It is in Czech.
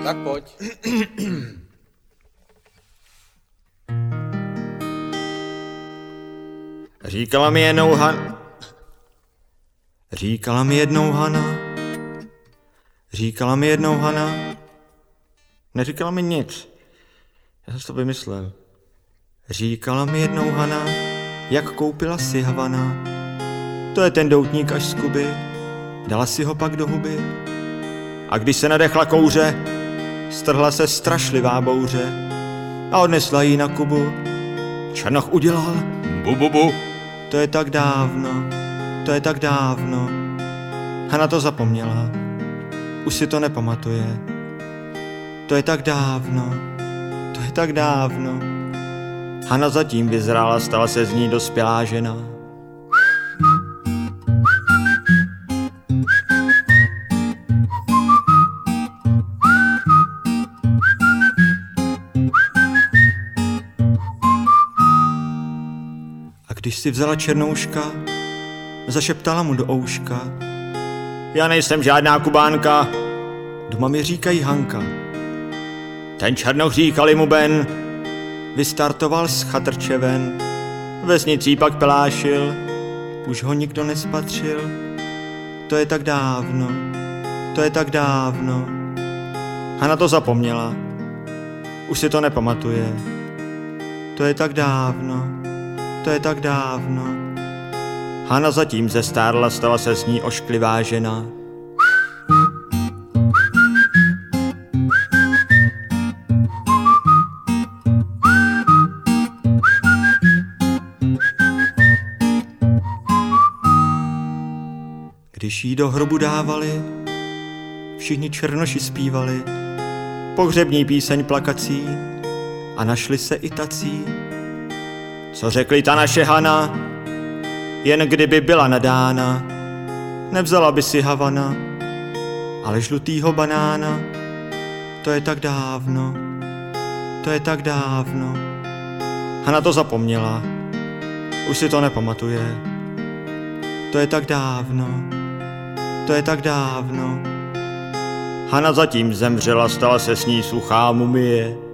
Tak pojď. Říkala mi jednou Hana, neříkala mi nic, já jsem to vymyslel. Říkala mi jednou Hana, jak koupila si Havana, to je ten doutník až z Kuby, dala si ho pak do huby. A když se nadechla kouře, strhla se strašlivá bouře a odnesla ji na Kubu. Černoch udělal bu. To je tak dávno. Hana to zapomněla, už si to nepamatuje. To je tak dávno. Hana zatím vyzrála, stala se z ní dospělá žena. A když si vzala černouška, zašeptala mu do ouška: já nejsem žádná Kubánka, doma mi říkají Hanka. Ten černoch říkali mu Ben, vystartoval z chatrče ven, vesnicí pak pelášil, už ho nikdo nespatřil. To je tak dávno. Hana to zapomněla, už si to nepamatuje. To je tak dávno. Hana zatím zestárla, stala se z ní ošklivá žena. Když jí do hrobu dávali, všichni černoši zpívali pohřební píseň plakací a našli se i tací, co řekli ta naše Hana, jen kdyby byla nadána, nevzala by si Havana, ale žlutýho banána. To je tak dávno. Hana to zapomněla, už si to nepamatuje. To je tak dávno. Hana zatím zemřela, stala se s ní suchá mumie.